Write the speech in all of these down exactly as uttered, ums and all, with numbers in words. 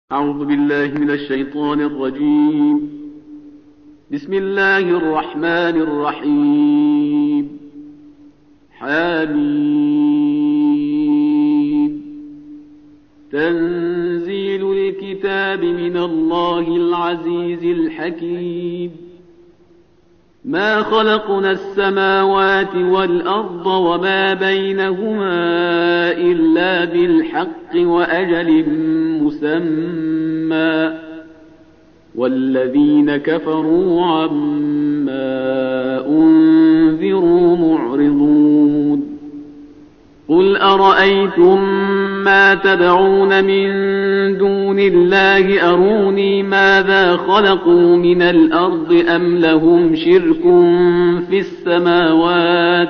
أعوذ بالله من الشيطان الرجيم. بسم الله الرحمن الرحيم. حميم. تنزيل الكتاب من الله العزيز الحكيم. ما خلقنا السماوات والأرض وما بينهما إلا بالحق وأجل مسمى، والذين كفروا عما أنذروا معرضون. قل أرأيتم ما تدعون من دون الله أروني ماذا خلقوا من الأرض أم لهم شرك في السماوات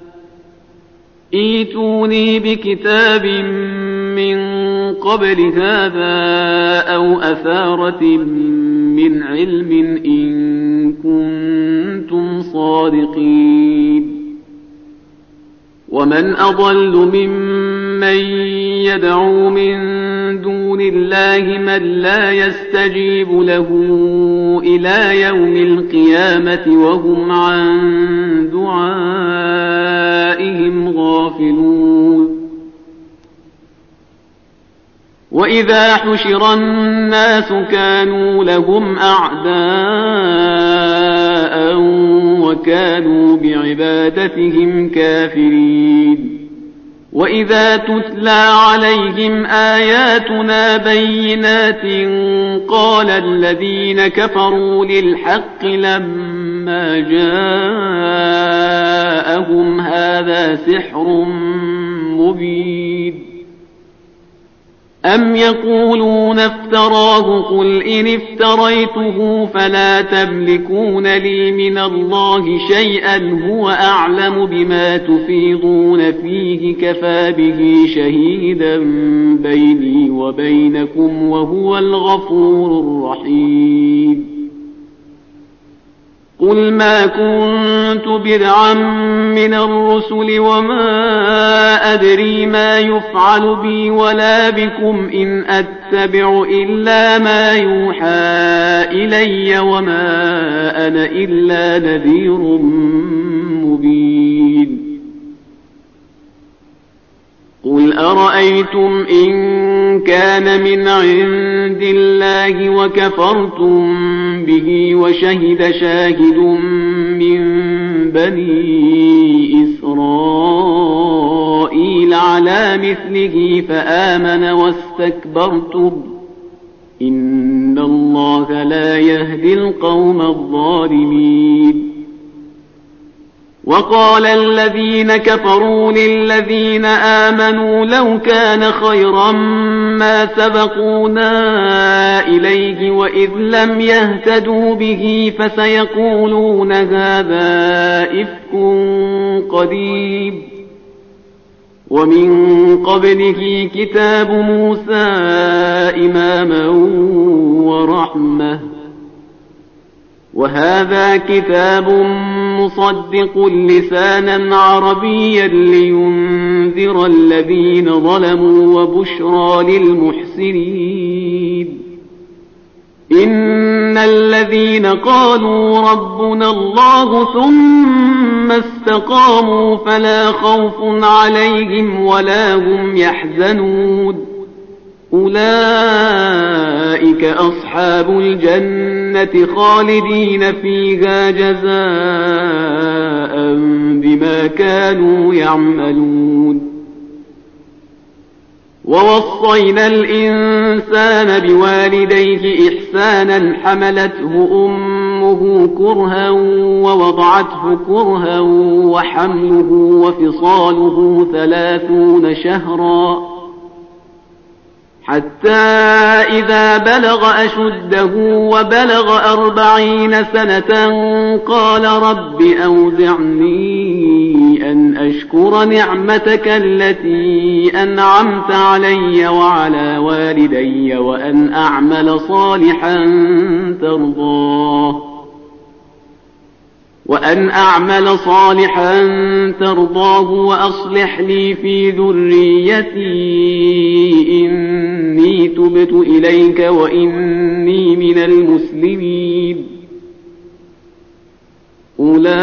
ائتوني بكتاب من قبل هذا أو أثارة من علم إن كنتم صادقين. ومن أضل ممن يدعو من دون الله من لا يستجيب له إلى يوم القيامة وهم عن دعائهم غافلون. وإذا حشر الناس كانوا لهم أعداء وكانوا بعبادتهم كافرين. وإذا تتلى عليهم آياتنا بينات قال الذين كفروا للحق لما جاءهم هذا سحر مبين. أم يقولون افتراه قل إن افتريته فلا تملكون لي من الله شيئا هو أعلم بما تفيضون فيه كفى به شهيدا بيني وبينكم وهو الغفور الرحيم. قل ما كنت بدعا من الرسل وما أدري ما يفعل بي ولا بكم إن أتبع إلا ما يوحى إلي وما أنا إلا نذير مبين. قل أرأيتم إن كان من عند الله وكفرتم به وشهد شاهد من بني إسرائيل على مثله فآمن واستكبرتم إن الله لا يهدي القوم الظالمين. وقال الذين كفروا للذين آمنوا لو كان خيرا ما سبقونا إليه وإذ لم يهتدوا به فسيقولون هذا إفك قديم. ومن قبله كتاب موسى إماما ورحمة وهذا كتاب مصدق لسانا عربيا لينذر الذين ظلموا وبشرى للمحسنين. إن الذين قالوا ربنا الله ثم استقاموا فلا خوف عليهم ولا هم يحزنون أولئك أصحاب الجنة خالدين فيها جزاء بما كانوا يعملون. ووصينا الإنسان بوالديه إحسانا حملته أمه كرها ووضعته كرها وحمله وفصاله ثلاثون شهرا حتى إذا بلغ أشده وبلغ أربعين سنة قال رب أوزعني أن أشكر نعمتك التي أنعمت علي وعلى والدي وأن أعمل صالحا ترضاه وأن أعمل صالحا ترضاه وأصلح لي في ذريتي إني تبت إليك وإني من المسلمين. أولئك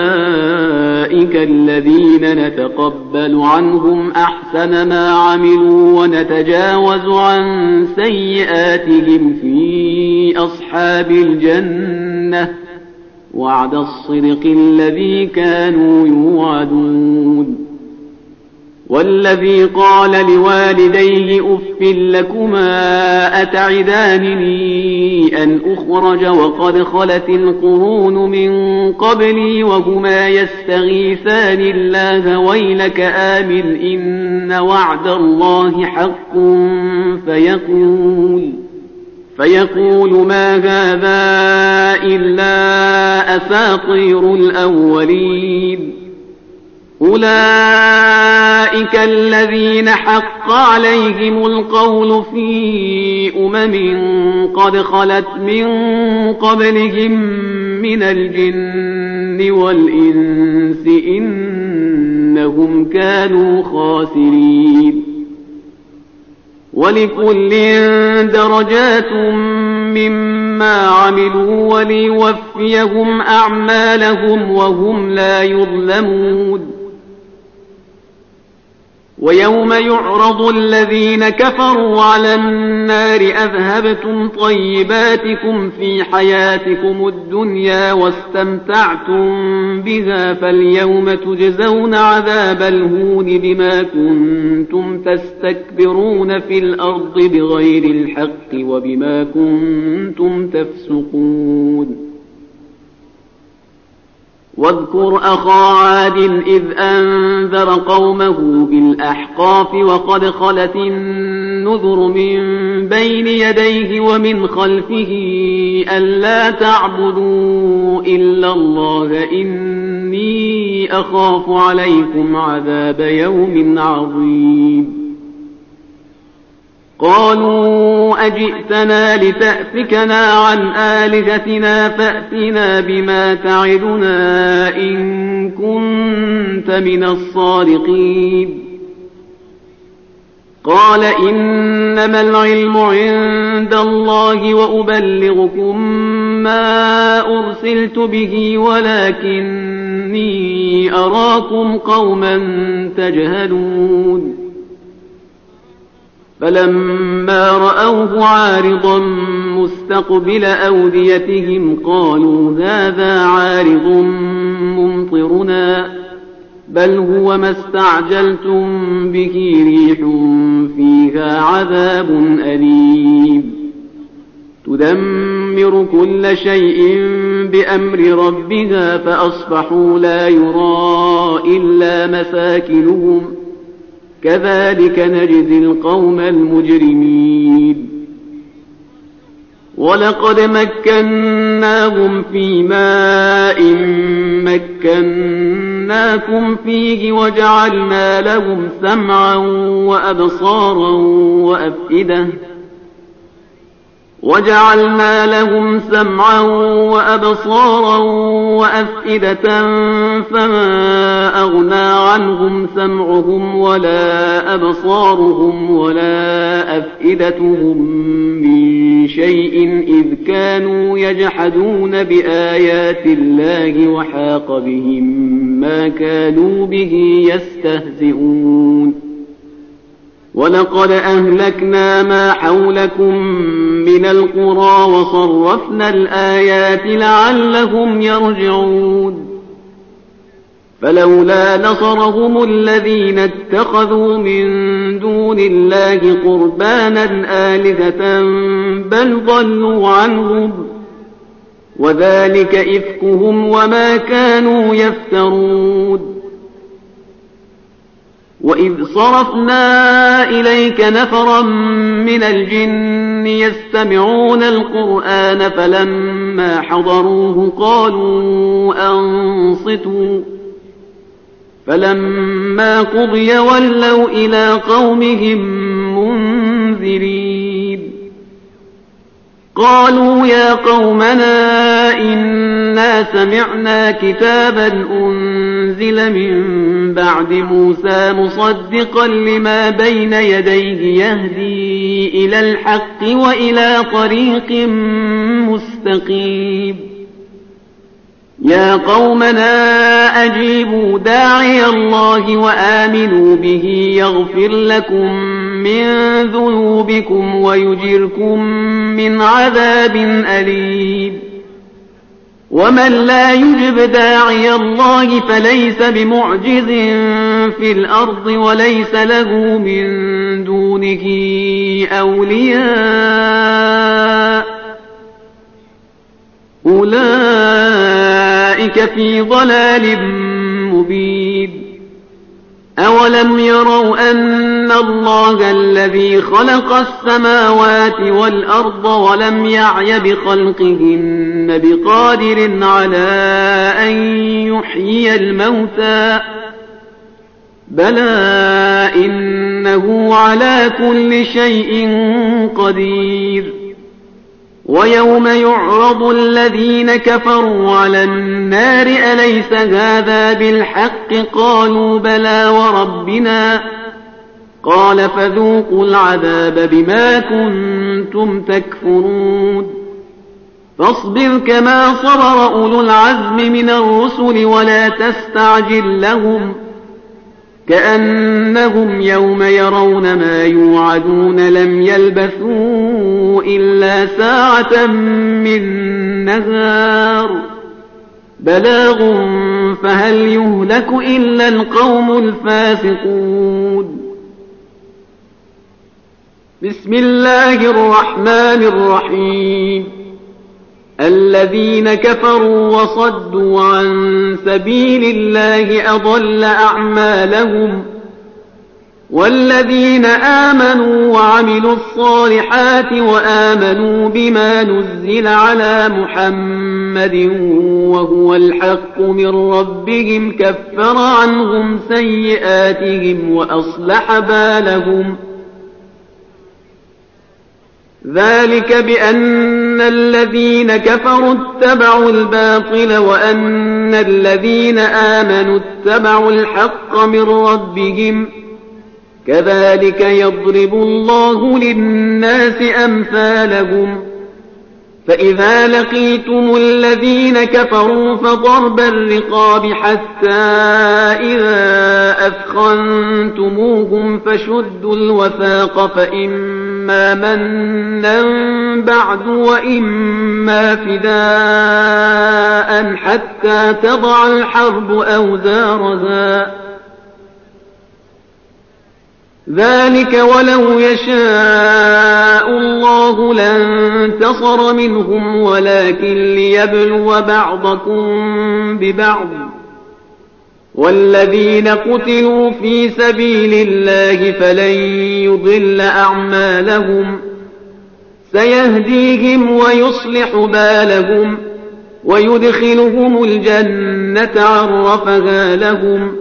الذين نتقبل عنهم أحسن ما عملوا ونتجاوز عن سيئاتهم في أصحاب الجنة وعد الصدق الذي كانوا يوعدون. والذي قال لوالديه أف لكما أتعدانني أن أخرج وقد خلت القرون من قبلي وهما يستغيثان الله ويلك آمن إن وعد الله حق فيقول فيقول ما هذا إلا أساطير الأولين. أولئك الذين حق عليهم القول في أمم قد خلت من قبلهم من الجن والإنس إنهم كانوا خاسرين. ولكل درجات مما عملوا وليوفيهم أعمالهم وهم لا يظلمون. ويوم يعرض الذين كفروا على النار أذهبتم طيباتكم في حياتكم الدنيا واستمتعتم بها فاليوم تجزون عذاب الهون بما كنتم تستكبرون في الأرض بغير الحق وبما كنتم تفسقون. واذكر أخا عاد إذ أنذر قومه بالأحقاف وقد خلت النذر من بين يديه ومن خلفه ألا تعبدوا إلا الله إني أخاف عليكم عذاب يوم عظيم. قالوا أجئتنا لتأفكنا عن آلهتنا فأتنا بما تعدنا إن كنت من الصادقين. قال إنما العلم عند الله وأبلغكم ما أرسلت به ولكني أراكم قوما تجهلون. فلما رأوه عارضا مستقبل أوديتهم قالوا هذا عارض ممطرنا بل هو ما استعجلتم به ريح فيها عذاب أليم تدمر كل شيء بأمر ربها فأصبحوا لا يرى إلا مساكنهم كذلك نجزي القوم المجرمين. ولقد مكناهم في ماء مكناكم فيه وجعلنا لهم سمعا وأبصارا وأفئدة وجعلنا لهم سمعا وأبصارا وأفئدة فما أغنى عنهم سمعهم ولا أبصارهم ولا أفئدتهم من شيء إذ كانوا يجحدون بآيات الله وحاق بهم ما كانوا به يستهزئون. ولقد أهلكنا ما حولكم من القرى وصرفنا الآيات لعلهم يرجعون. فلولا نصرهم الذين اتخذوا من دون الله قربانا آلهة بل ضلوا عنهم وذلك إفكهم وما كانوا يفترون. وإذ صرفنا إليك نفرا من الجن يستمعون القرآن فلما حضروه قالوا أنصتوا فلما قضي ولوا إلى قومهم منذرين. قالوا يا قومنا إنا سمعنا كتابا أنزل من بعد موسى مصدقا لما بين يديه يهدي إلى الحق وإلى طريق مستقيم يا قومنا أجيبوا داعي الله وآمنوا به يغفر لكم من ذنوبكم ويجركم من عذاب أليم ومن لا يجب داعي الله فليس بمعجز في الأرض وليس له من دونه أولياء أولئك في ضلال مبين أولم يروا أن الله الذي خلق السماوات والأرض ولم يعي بخلقهن بقادر على أن يحيي الموتى بلى إنه على كل شيء قدير ويوم يعرض الذين كفروا على النار أليس هذا بالحق قالوا بلى وربنا قال فذوقوا العذاب بما كنتم تكفرون فاصبر كما صبر أولو العزم من الرسل ولا تستعجل لهم كأنهم يوم يرون ما يوعدون لم يلبثوا إلا ساعة من نهار بلاغ فهل يهلك إلا القوم الفاسقون بسم الله الرحمن الرحيم الذين كفروا وصدوا عن سبيل الله أضل أعمالهم والذين آمنوا وعملوا الصالحات وآمنوا بما نزل على محمد وهو الحق من ربهم كفر عنهم سيئاتهم وأصلح بالهم ذلك بأن الذين كفروا اتبعوا الباطل وأن الذين آمنوا اتبعوا الحق من ربهم كذلك يضرب الله للناس أمثالهم فإذا لقيتم الذين كفروا فضرب الرقاب حتى إذا أثخنتموهم فشدوا الوثاق فإما منا بعد وإما فداء حتى تضع الحرب أوزارها ذلك ولو يشاء الله لانتصر منهم ولكن ليبلو بعضكم ببعض والذين قتلوا في سبيل الله فلن يضل أعمالهم سيهديهم ويصلح بالهم ويدخلهم الجنة عرفها لهم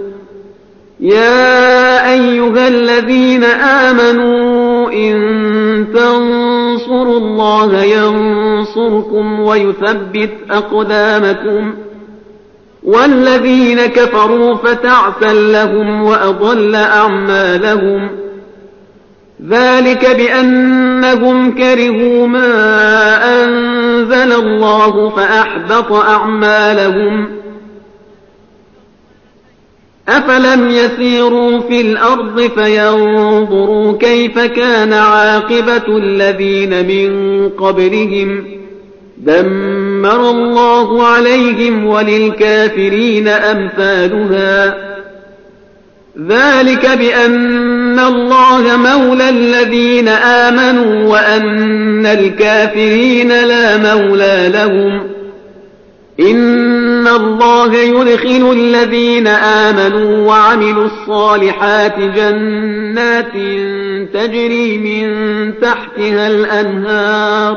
يا أيها الذين آمنوا إن تنصروا الله ينصركم ويثبت أقدامكم والذين كفروا فتعسا لهم وأضل أعمالهم ذلك بأنهم كرهوا ما أنزل الله فأحبط أعمالهم أفلم يسيروا في الأرض فينظروا كيف كان عاقبة الذين من قبلهم دمر الله عليهم وللكافرين أمثالها ذلك بأن الله مولى الذين آمنوا وأن الكافرين لا مولى لهم إن الله يدخل الذين آمنوا وعملوا الصالحات جنات تجري من تحتها الأنهار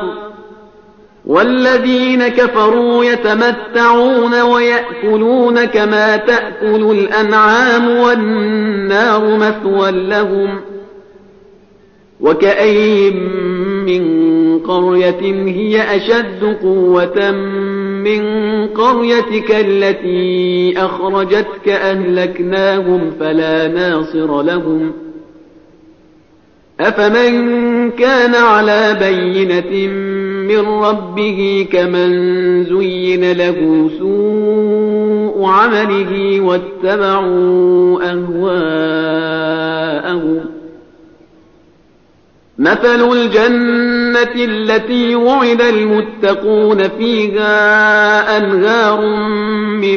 والذين كفروا يتمتعون ويأكلون كما تأكل الأنعام والنار مثوى لهم وكأين من قرية هي أشد قوة من قريتك التي أخرجتك أهلكناهم فلا ناصر لهم أفمن كان على بينة من ربه كمن زين له سوء عمله واتبعوا أهواءهم مثل الجنة التي وعد المتقون فيها أنهار من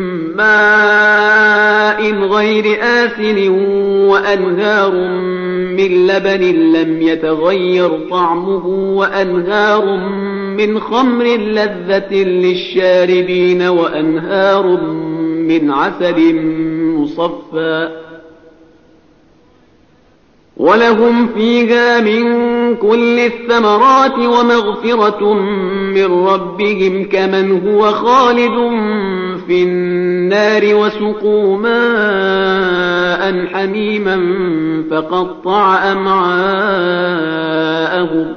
ماء غير آسن وأنهار من لبن لم يتغير طعمه وأنهار من خمر لذة للشاربين وأنهار من عسل مصفى ولهم فيها من كل الثمرات ومغفرة من ربهم كمن هو خالد في النار وسقوا ماء حميما فقطع أمعاءهم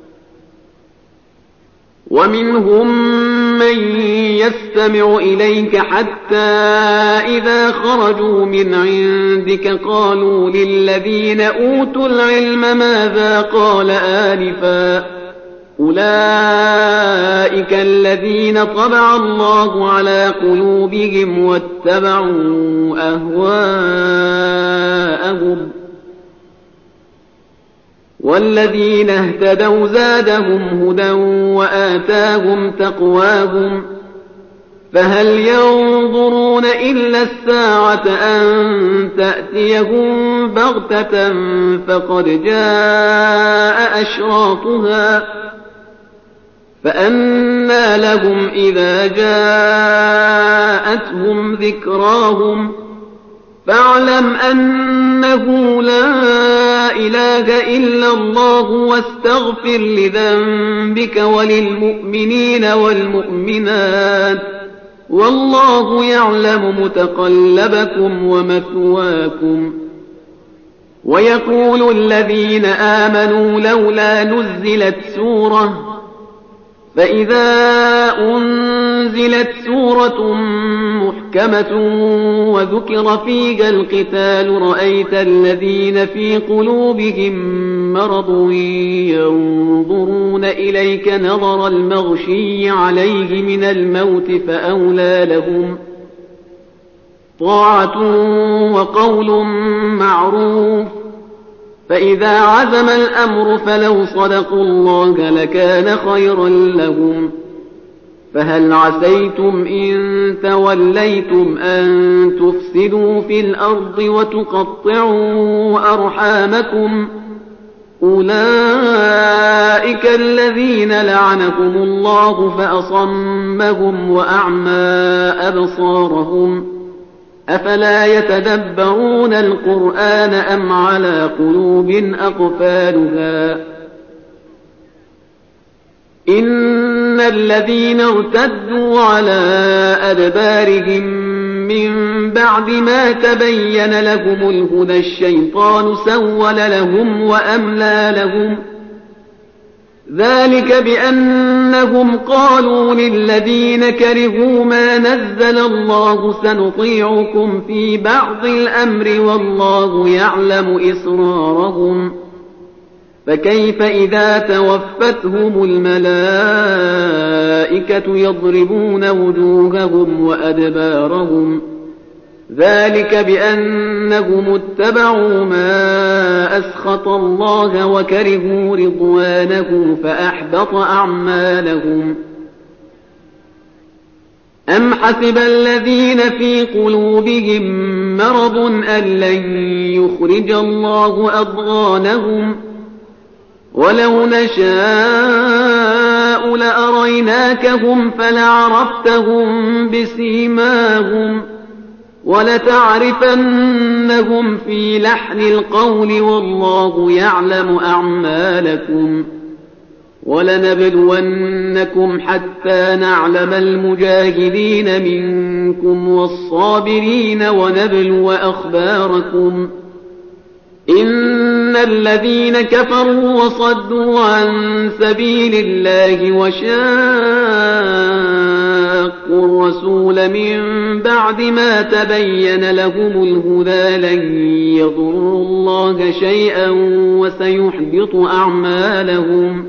ومنهم من يستمع إليك حتى إذا خرجوا من عندك قالوا للذين أوتوا العلم ماذا قال آنفا أولئك الذين طبع الله على قلوبهم واتبعوا أهواءهم والذين اهتدوا زادهم هدى وآتاهم تقواهم فهل ينظرون إلا الساعة أن تأتيهم بغتة فقد جاء أشراطها فأنى لهم إذا جاءتهم ذكراهم فاعلم أنه لا إله إلا الله واستغفر لذنبك وللمؤمنين والمؤمنات والله يعلم متقلبكم ومثواكم ويقول الذين آمنوا لولا نزلت سورة فإذا أنزلت سورة محكمة وذكر فيها القتال رأيت الذين في قلوبهم مرض ينظرون إليك نظر المغشي عليه من الموت فأولى لهم طاعة وقول معروف فإذا عزم الأمر فلو صدقوا الله لكان خيرا لهم فهل عسيتم إن توليتم أن تفسدوا في الأرض وتقطعوا أرحامكم أولئك الذين لعنهم الله فأصمهم وأعمى أبصارهم أفلا يتدبرون القرآن أم على قلوب أقفالها إن الذين ارتدوا على أدبارهم من بعد ما تبين لهم الهدى الشيطان سول لهم وأملى لهم ذلك بأنهم قالوا للذين كرهوا ما نزل الله سنطيعكم في بعض الأمر والله يعلم إسرارهم فكيف إذا توفتهم الملائكة يضربون وجوههم وأدبارهم ذلك بأنهم اتبعوا ما أسخط الله وكرهوا رضوانه فأحبط أعمالهم أم حسب الذين في قلوبهم مرض أن لن يخرج الله أضغانهم ولو نشاء لأريناكهم فلعرفتهم بسيماهم ولتعرفنهم في لحن القول والله يعلم أعمالكم ولنبلونكم حتى نعلم المجاهدين منكم والصابرين ونبلو أخباركم إن الذين كفروا وصدوا عن سبيل الله وشاقوا الرسول من بعد ما تبين لهم الهدى لن يضروا الله شيئا وسيحبط أعمالهم.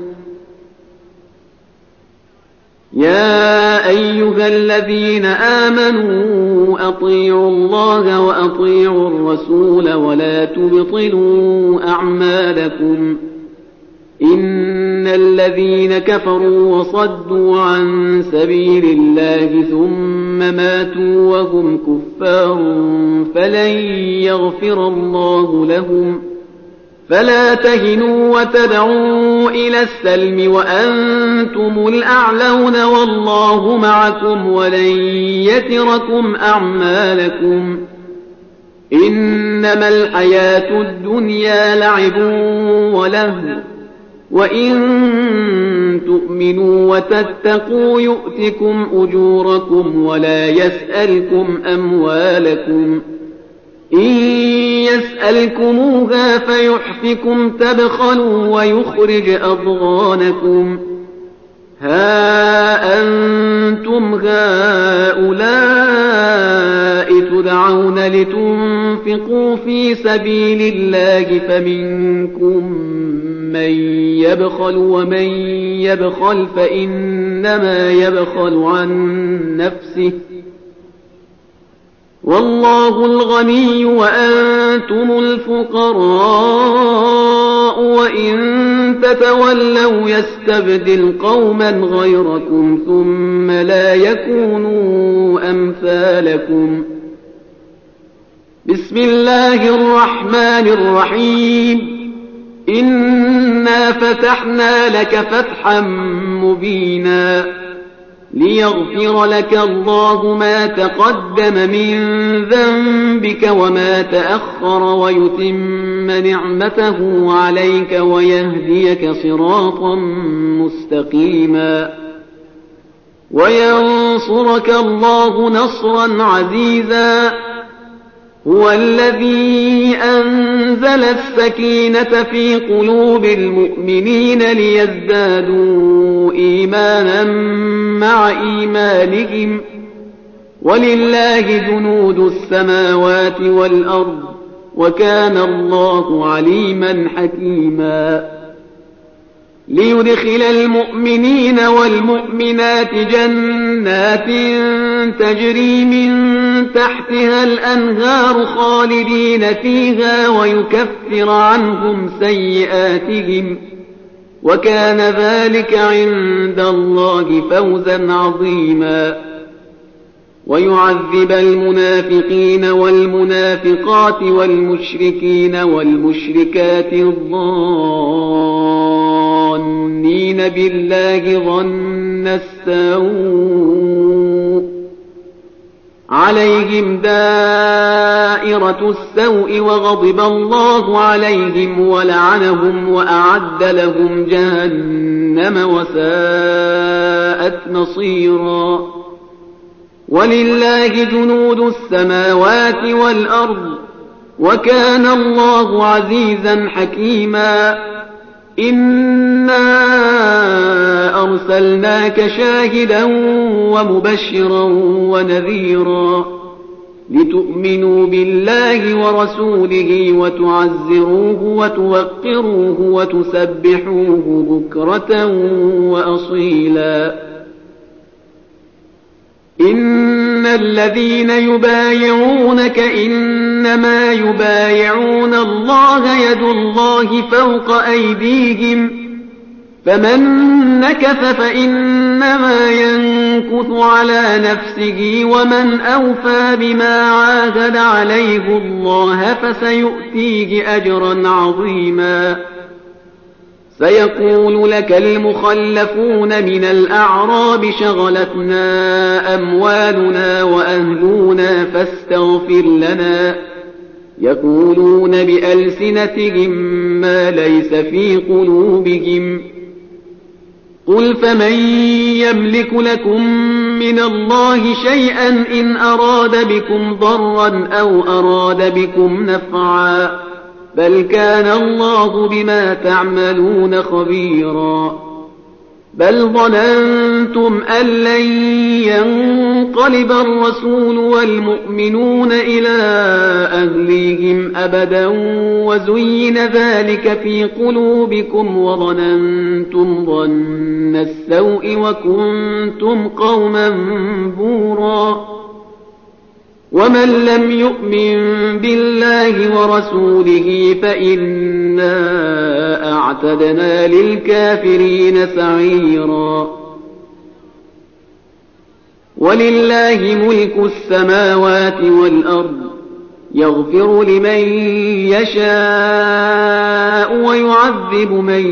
يا أيها الذين آمنوا أطيعوا الله وأطيعوا الرسول ولا تبطلوا أعمالكم. إن الذين كفروا وصدوا عن سبيل الله ثم ماتوا وهم كفار فلن يغفر الله لهم. فلا تهنوا وتدعوا إلى السلم وأنتم الأعلون والله معكم ولن يتركم أعمالكم. إنما الحياة الدنيا لعب ولهو وإن تؤمنوا وتتقوا يؤتكم أجوركم ولا يسألكم أموالكم. إن يسألكموها فيحفكم تبخلوا ويخرج أضغانكم. ها أنتم هؤلاء تدعون لتنفقوا في سبيل الله فمنكم من يبخل ومن يبخل فإنما يبخل عن نفسه والله الغني وأنتم الفقراء وإن تتولوا يستبدل قوما غيركم ثم لا يكونوا أمثالكم. بسم الله الرحمن الرحيم. إنا فتحنا لك فتحا مبينا ليغفر لك الله ما تقدم من ذنبك وما تأخر ويتم نعمته عليك ويهديك صراطا مستقيما وينصرك الله نصرا عزيزا. هو الذي أنزل السكينة في قلوب المؤمنين ليزدادوا إيمانا مع إيمانهم ولله جنود السماوات والأرض وكان الله عليما حكيما. ليدخل المؤمنين والمؤمنات جنات تجري من تحتها الأنهار خالدين فيها ويكفر عنهم سيئاتهم وكان ذلك عند الله فوزا عظيما. ويعذب المنافقين والمنافقات والمشركين والمشركات الظانين بالله ظن السوء عليهم دائرة السوء وغضب الله عليهم ولعنهم وأعد لهم جهنم وساءت مصيرا. ولله جنود السماوات والأرض وكان الله عزيزا حكيما. إنا أرسلناك شاهدا ومبشرا ونذيرا لتؤمنوا بالله ورسوله وتعزروه وتوقروه وتسبحوه بكرة وأصيلا. إن الذين يبايعونك إنما يبايعون الله يد الله فوق أيديهم فمن نكث فإنما ينكث على نفسه ومن أوفى بما عاهد عليه الله فسيؤتيه أجرا عظيما. سيقول لك المخلفون من الأعراب شغلتنا أموالنا وأهلنا فاستغفر لنا. يقولون بألسنتهم ما ليس في قلوبهم. قل فمن يملك لكم من الله شيئا إن أراد بكم ضرا أو أراد بكم نفعا بل كان الله بما تعملون خبيرا بل ظننتم أن لن ينقلب الرسول والمؤمنون إلى أهليهم أبدا وزين ذلك في قلوبكم وظننتم ظن السوء وكنتم قوما بورا ومن لم يؤمن بالله ورسوله فإنا أعتدنا للكافرين سعيرا ولله ملك السماوات والأرض يغفر لمن يشاء ويعذب من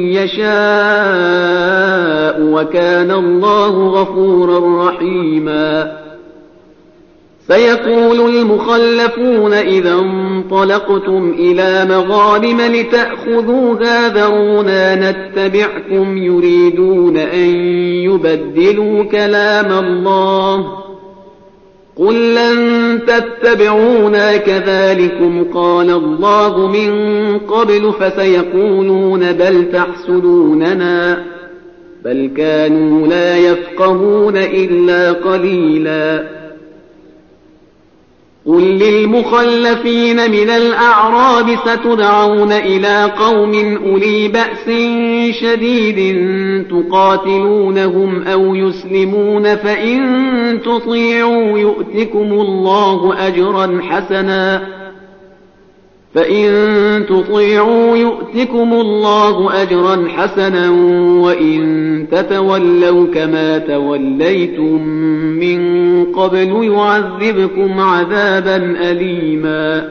يشاء وكان الله غفورا رحيما سيقول المخلفون إذا انطلقتم إلى مغانم لتأخذوها ذرونا نتبعكم يريدون أن يبدلوا كلام الله قل لن تتبعونا كذلكم قال الله من قبل فسيقولون بل تحسدوننا بل كانوا لا يفقهون إلا قليلا قل للمخلفين من الأعراب ستدعون إلى قوم أولي بأس شديد تقاتلونهم أو يسلمون فإن تطيعوا يؤتكم الله أجرا حسنا فإن تطيعوا يؤتكم الله أجرا حسنا وإن تتولوا كما توليتم من قبل يعذبكم عذابا أليما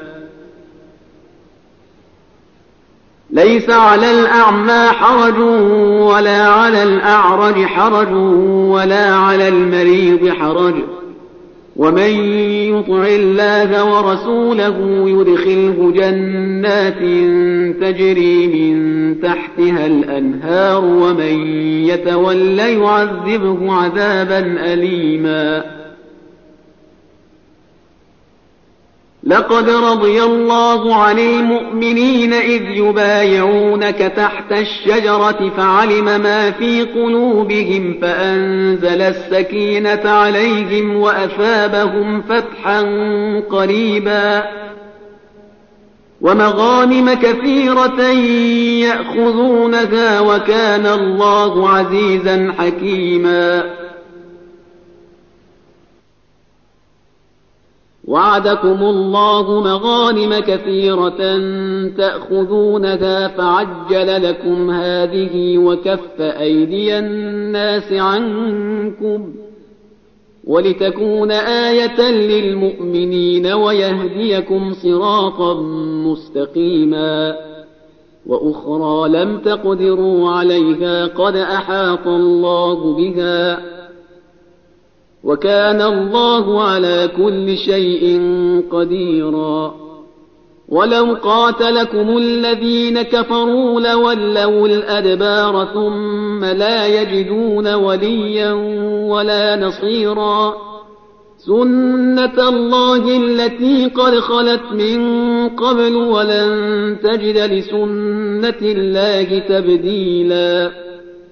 ليس على الأعمى حرج ولا على الأعرج حرج ولا على المريض حرج ومن يطع الله ورسوله يدخله جنات تجري من تحتها الأنهار ومن يتولى يعذبه عذابا أليما لقد رضي الله عن المؤمنين إذ يبايعونك تحت الشجرة فعلم ما في قلوبهم فأنزل السكينة عليهم وأثابهم فتحا قريبا ومغانم كثيرة يأخذونها وكان الله عزيزا حكيما وعدكم الله مغانم كثيرة تأخذونها فعجل لكم هذه وكف أيدي الناس عنكم ولتكون آية للمؤمنين ويهديكم صراطا مستقيما وأخرى لم تقدروا عليها قد أحاط الله بها وكان الله على كل شيء قديرا ولو قاتلكم الذين كفروا لولوا الأدبار ثم لا يجدون وليا ولا نصيرا سنة الله التي قد خلت من قبل ولن تجد لسنة الله تبديلا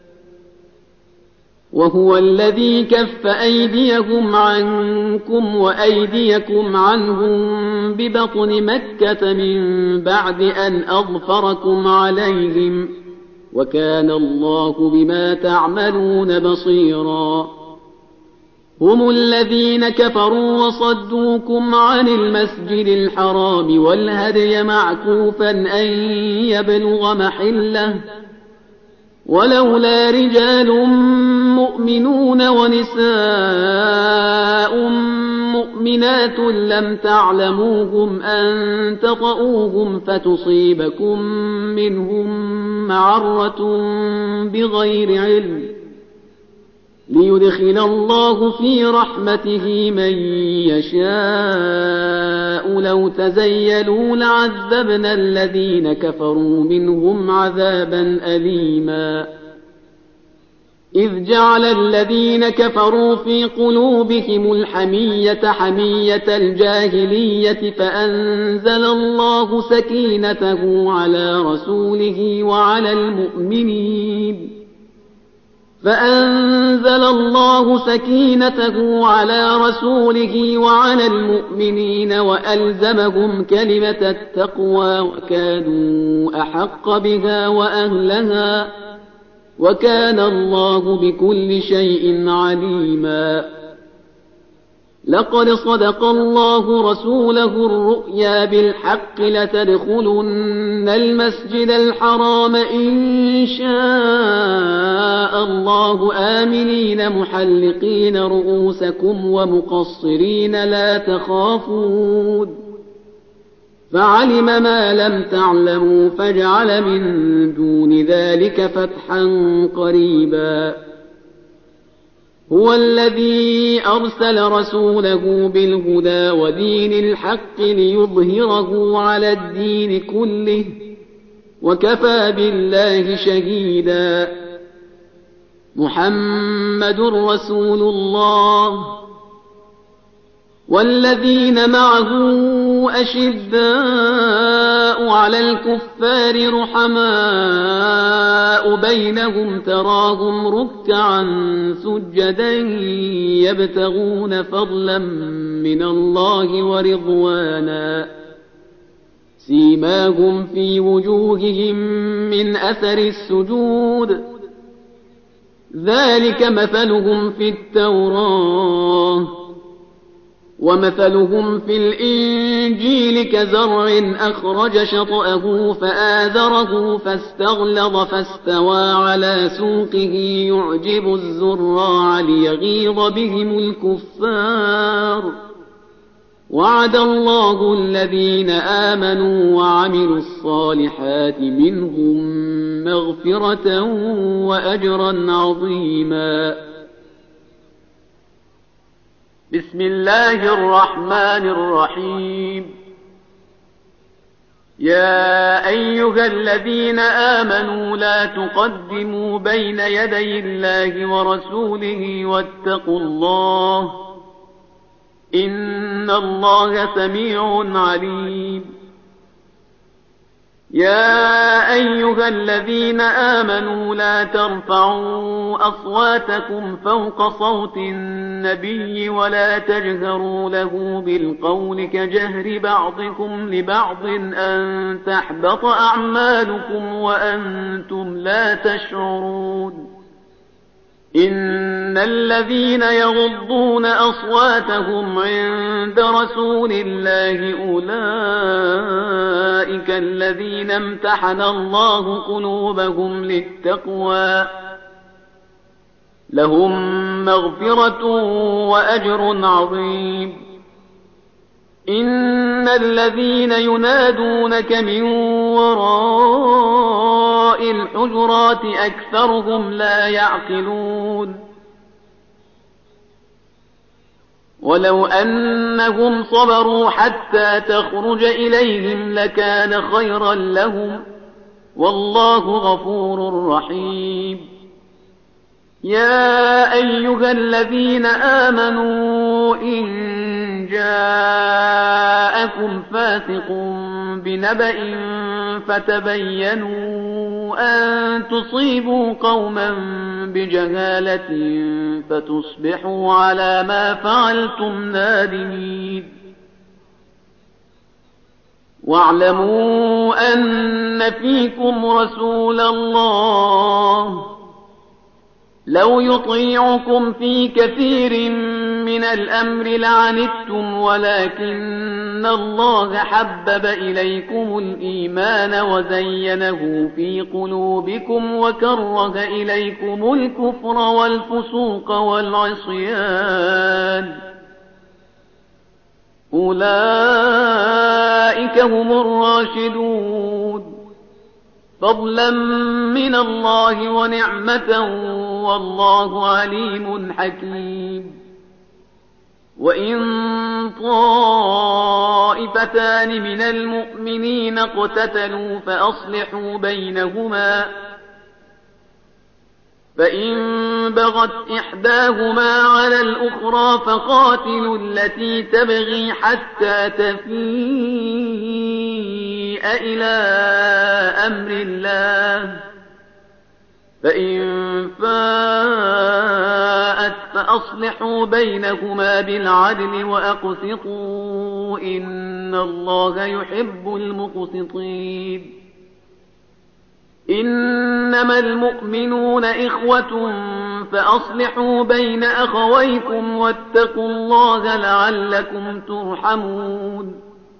وهو الذي كف أيديهم عنكم وأيديكم عنهم ببطن مكة من بعد أن أظفركم عليهم وكان الله بما تعملون بصيرا هم الذين كفروا وصدوكم عن المسجد الحرام والهدي معكوفا أن يبلغ محله ولولا رجال مؤمنون ونساء مؤمنات لم تعلموهم أن تطؤوهم فتصيبكم منهم معرة بغير علم ليدخل الله في رحمته من يشاء لو تزيلوا لعذبنا الذين كفروا منهم عذابا أليما إذ جعل الذين كفروا في قلوبهم الحمية حمية الجاهلية فأنزل الله سكينته على رسوله وعلى المؤمنين فأنزل الله سكينته على رسوله وعلى المؤمنين وألزمهم كلمة التقوى وكانوا أحق بها وأهلها وكان الله بكل شيء عليما. لقد صدق الله رسوله الرؤيا بالحق لتدخلن المسجد الحرام إن شاء الله آمنين محلقين رؤوسكم ومقصرين لا تخافون فعلم ما لم تعلموا فجعل من دون ذلك فتحا قريبا. هو الذي أرسل رسوله بالهدى ودين الحق ليظهره على الدين كله وكفى بالله شهيدا. محمد رسول الله والذين معه أشداء على الكفار رحماء بينهم تراهم ركعا سجدا يبتغون فضلا من الله ورضوانا سيماهم في وجوههم من أثر السجود ذلك مثلهم في التوراة ومثلهم في الإنجيل كزرع أخرج شطأه فآزره فاستغلظ فاستوى على سوقه يعجب الزراع ليغيظ بهم الكفار. وعد الله الذين آمنوا وعملوا الصالحات منهم مغفرة وأجرا عظيما. بسم الله الرحمن الرحيم. يا أيها الذين آمنوا لا تقدموا بين يدي الله ورسوله واتقوا الله إن الله سميع عليم. يا أيها الذين آمنوا لا ترفعوا أصواتكم فوق صوت النبي ولا تجهروا له بالقول كجهر بعضكم لبعض أن تحبط أعمالكم وأنتم لا تشعرون. إن الذين يغضون أصواتهم عند رسول الله أولئك الذين امتحن الله قلوبهم للتقوى لهم مغفرة وأجر عظيم. إن الذين ينادونك من وراء الحجرات أكثرهم لا يعقلون. ولو أنهم صبروا حتى تخرج إليهم لكان خيرا لهم والله غفور رحيم. يا أيها الذين آمنوا إن جاءكم فاسق بنبأ فتبينوا أن تصيبوا قوما بجهالة فتصبحوا على ما فعلتم نادمين. واعلموا أن فيكم رسول الله لو يطيعكم في كثير من الأمر لعنتم ولكن الله حبب إليكم الإيمان وزينه في قلوبكم وكره إليكم الكفر والفسوق والعصيان أولئك هم الراشدون فضلا من الله ونعمة والله عليم حكيم. وإن طائفتان من المؤمنين اقتتلوا فأصلحوا بينهما فإن بغت إحداهما على الأخرى فقاتلوا التي تبغي حتى تفيء إلى أمر الله، فإن فاءت فأصلحوا بينهما بالعدل وأقسطوا إن الله يحب المقسطين. إنما المؤمنون إخوة فأصلحوا بين أخويكم واتقوا الله لعلكم ترحمون.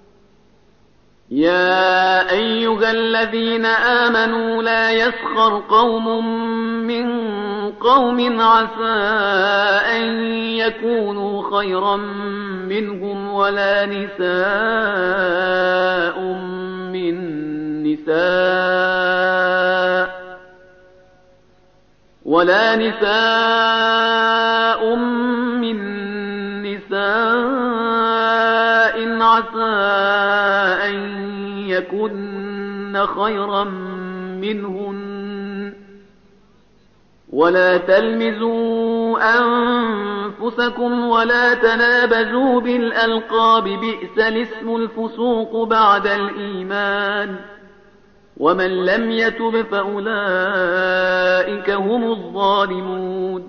يا أيها الذين آمنوا لا يسخر قوم من قوم عسى أن يكونوا خيرا منهم ولا نساء من نساء ولا نساء من نساء عسى أن يكن خيرا منهن ولا تلمزوا أنفسكم ولا تنابزوا بالألقاب بئس الاسم الفسوق بعد الإيمان ومن لم يتب فأولئك هم الظالمون.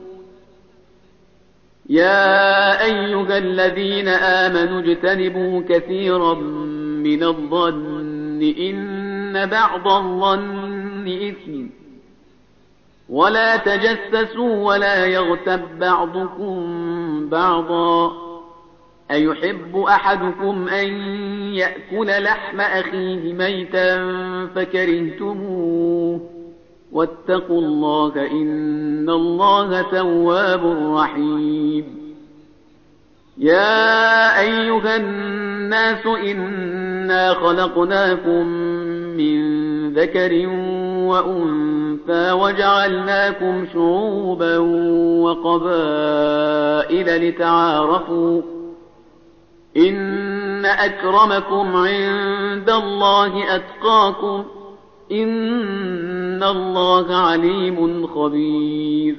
يا أيها الذين آمنوا اجتنبوا كثيرا من الظن إن بعض الظن إثم ولا تجسسوا ولا يغتب بعضكم بعضا أيحب أحدكم أن يأكل لحم أخيه ميتا فكرهتموه واتقوا الله إن الله تواب رحيم. يا أيها الناس إنا خلقناكم من ذكر وأنثى وجعلناكم شعوبا وقبائل لتعارفوا إن أكرمكم عند الله أتقاكم إن الله عليم خبير.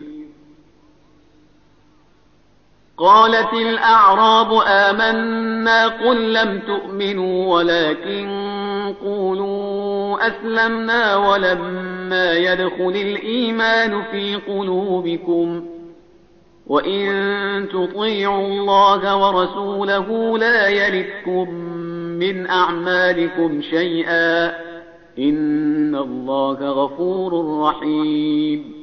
قالت الأعراب آمنا قل لم تؤمنوا ولكن قولوا أسلمنا ولما يدخل الإيمان في قلوبكم وإن تطيعوا الله ورسوله لا يلتكم من أعمالكم شيئا إن الله غفور رحيم.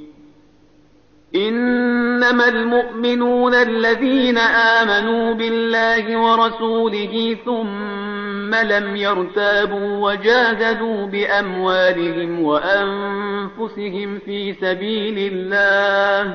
إنما المؤمنون الذين آمنوا بالله ورسوله ثم لم يرتابوا وجاهدوا بأموالهم وأنفسهم في سبيل الله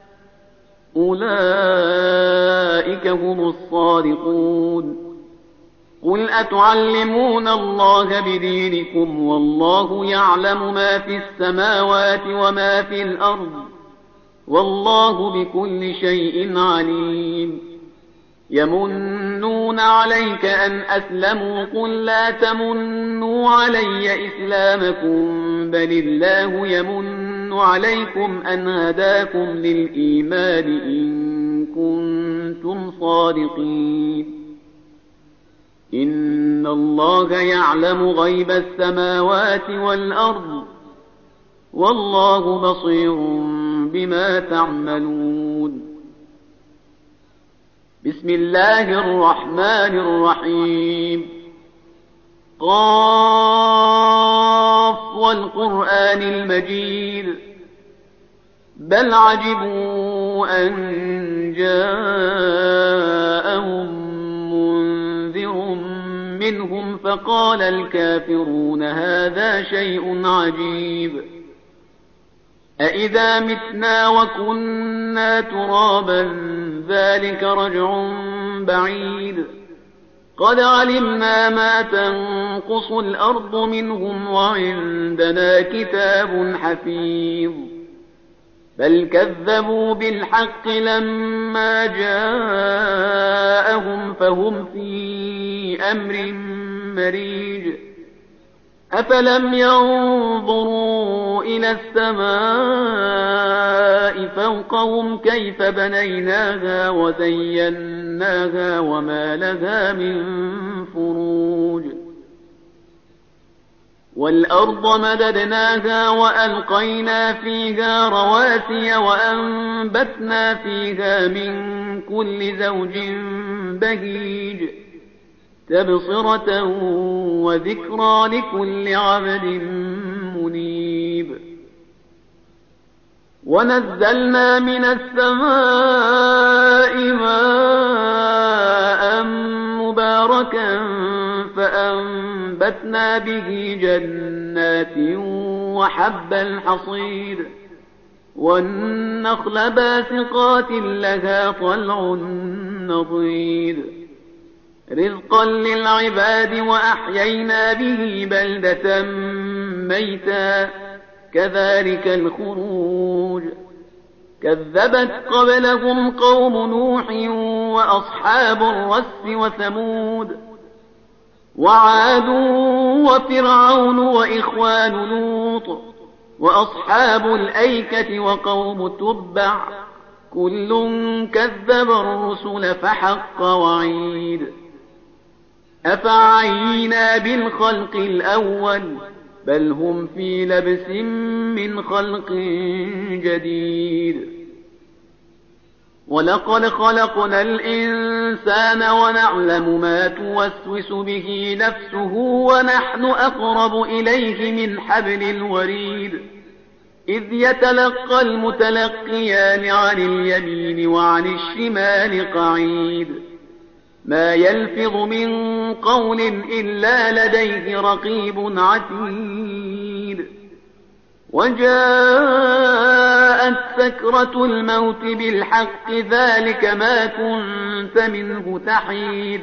أولئك هم الصادقون. قل أتعلمون الله بدينكم والله يعلم ما في السماوات وما في الأرض والله بكل شيء عليم. يمنون عليك أن أسلموا قل لا تمنوا علي إسلامكم بل الله يمن عليكم أن هداكم للإيمان إن كنتم صادقين. إن الله يعلم غيب السماوات والأرض والله بصير بما تعملون. بسم الله الرحمن الرحيم. قاف والقرآن المجيد بل عجبوا أن جاءهم منذر منهم فقال الكافرون هذا شيء عجيب أإذا متنا وكنا ترابا ذلك رجع بعيد قد علمنا ما تنقص الأرض منهم وعندنا كتاب حفيظ بل كذبوا بالحق لما جاءهم فهم في أمر مريج. أفلم ينظروا إلى السماء فوقهم كيف بنيناها وزيناها وما لها من فروج والأرض مددناها وألقينا فيها رواسي وأنبتنا فيها من كل زوج بهيج تبصرة وذكرى لكل عبد منيب ونزلنا من السماء ماء مباركا فأنبتنا به جنات وحب الحصيد والنخل باسقات لها طلع نضيد رزقا للعباد وأحيينا به بلدة ميتا كذلك الخروج كذبت قبلهم قوم نوح وأصحاب الرس وثمود وعاد وفرعون وإخوان لوط وأصحاب الأيكة وقوم تبع كل كذب الرسل فحق وعيد أفعينا بالخلق الأول بل هم في لبس من خلق جديد ولقد خلقنا الإنسان ونعلم ما توسوس به نفسه ونحن أقرب إليه من حبل الوريد إذ يتلقى المتلقيان عن اليمين وعن الشمال قعيد ما يلفظ من قول إلا لديه رقيب عتيد وجاءت سكرة الموت بالحق ذلك ما كنت منه تحيد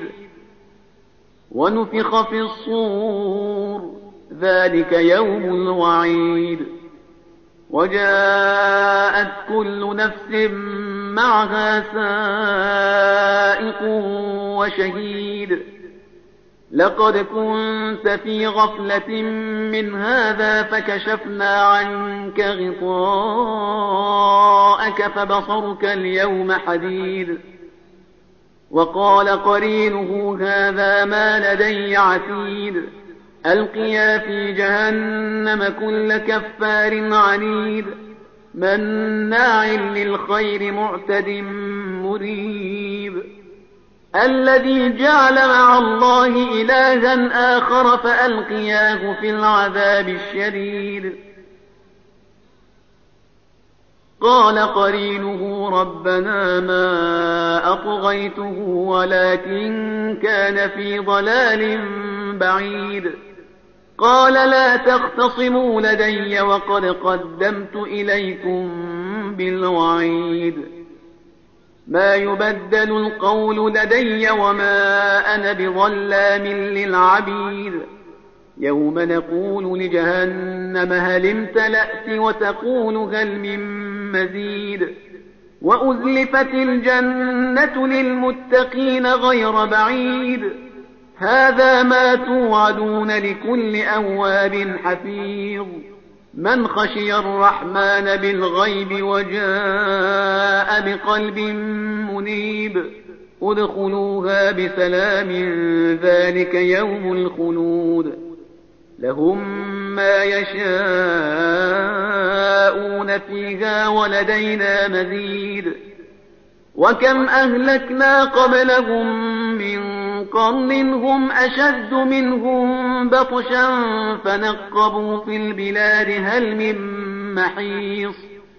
ونفخ في الصور ذلك يوم الوعيد وجاءت كل نفس معها سائق وشهيد لقد كنت في غفلة من هذا فكشفنا عنك غطاءك فبصرك اليوم حديد وقال قرينه هذا ما لدي عتيد ألقيا في جهنم كل كفار عنيد مناع للخير معتد مريب الذي جعل مع الله إلها آخر فألقياه في العذاب الشديد قال قرينه ربنا ما أطغيته ولكن كان في ضلال بعيد قال لا تختصموا لدي وقد قدمت إليكم بالوعيد ما يبدل القول لدي وما أنا بظلام للعبيد يوم نقول لجهنم هل امتلأت وتقول هل من مزيد وأزلفت الجنة للمتقين غير بعيد هذا ما توعدون لكل أواب حفيظ من خشي الرحمن بالغيب وجاء بقلب منيب ادخلوها بسلام ذلك يوم الخلود لهم ما يشاءون فيها ولدينا مزيد وكم أهلكنا قبلهم من قرن هم أشد منهم بطشا فنقبوا في البلاد هل من محيص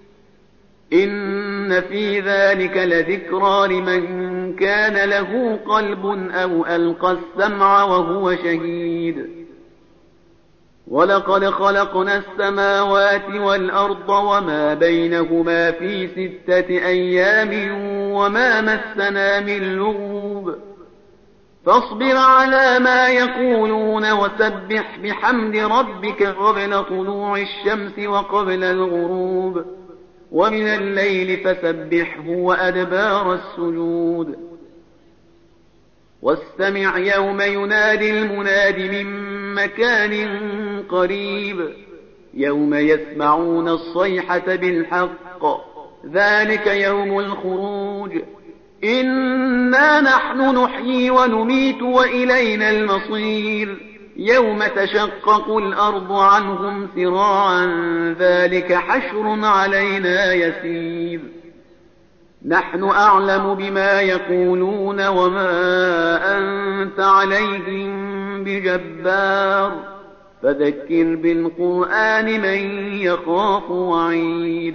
إن في ذلك لذكرى لمن كان له قلب أو ألقى السمع وهو شهيد ولقد خلقنا السماوات والأرض وما بينهما في ستة أيام وما مسنا من لغوب فاصبر على ما يقولون وسبح بحمد ربك قبل طلوع الشمس وقبل الغروب ومن الليل فسبحه وأدبار السجود واستمع يوم ينادي المناد من مكان قريب يوم يسمعون الصيحة بالحق ذلك يوم الخروج إنا نحن نحيي ونميت وإلينا المصير يوم تشقق الأرض عنهم سراعا ذلك حشر علينا يسير نحن أعلم بما يقولون وما أنت عليهم بجبار فذكر بالقرآن من يخاف وعيد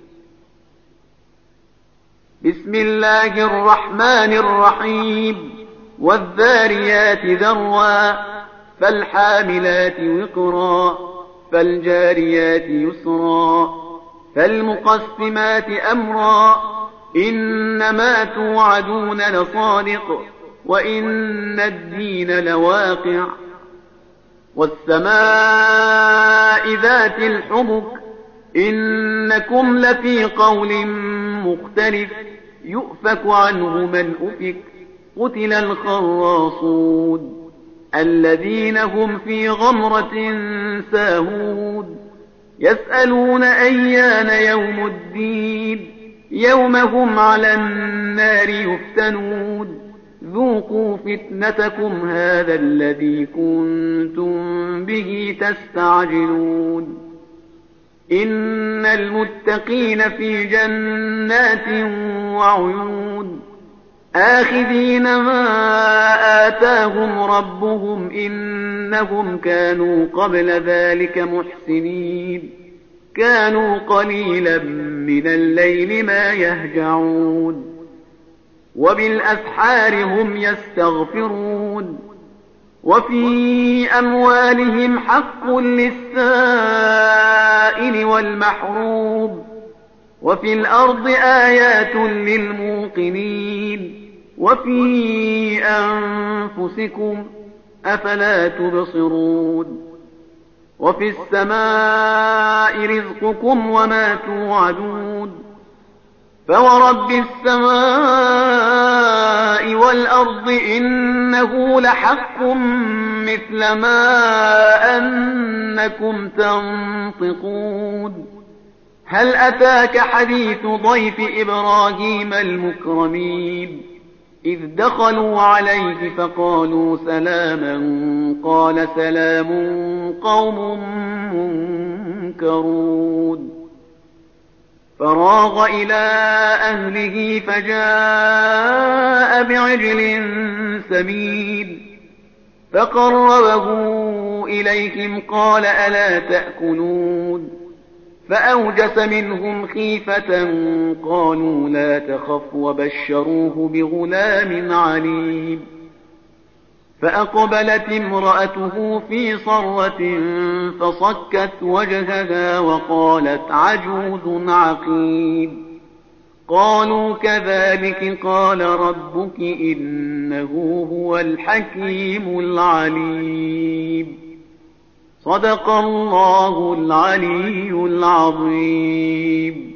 بسم الله الرحمن الرحيم والذاريات ذروا فالحاملات وقرا فالجاريات يسرا فالمقسمات أمرا إنما توعدون لصادق وإن الدين لواقع والسماء ذات الحبك إنكم لفي قول مختلف يؤفك عنه من أفك قتل الخراصون الذين هم في غمرة ساهون يسألون أيان يوم الدين يوم هم على النار يفتنون ذوقوا فتنتكم هذا الذي كنتم به تستعجلون إن المتقين في جنات وعيون آخذين ما آتاهم ربهم إنهم كانوا قبل ذلك محسنين كانوا قليلا من الليل ما يهجعون وبالأسحار هم يستغفرون وفي أموالهم حق للسائل والمحروم وفي الأرض آيات للموقنين وفي أنفسكم أفلا تبصرون وفي السماء رزقكم وما توعدون فورب السماء والأرض إنه لحق مثل ما أنكم تنطقون هل أتاك حديث ضيف إبراهيم المكرمين إذ دخلوا عليه فقالوا سلاما قال سلام قوم منكرون فراغ إلى أهله فجاء بعجل سمين فقربه إليهم قال ألا تأكلون فأوجس منهم خيفة قالوا لا تخف وبشروه بغلام عليم فأقبلت امرأته في صرة فصكت وجهها وقالت عجوز عقيم قالوا كذلك قال ربك إنه هو الحكيم العليم صدق الله العلي العظيم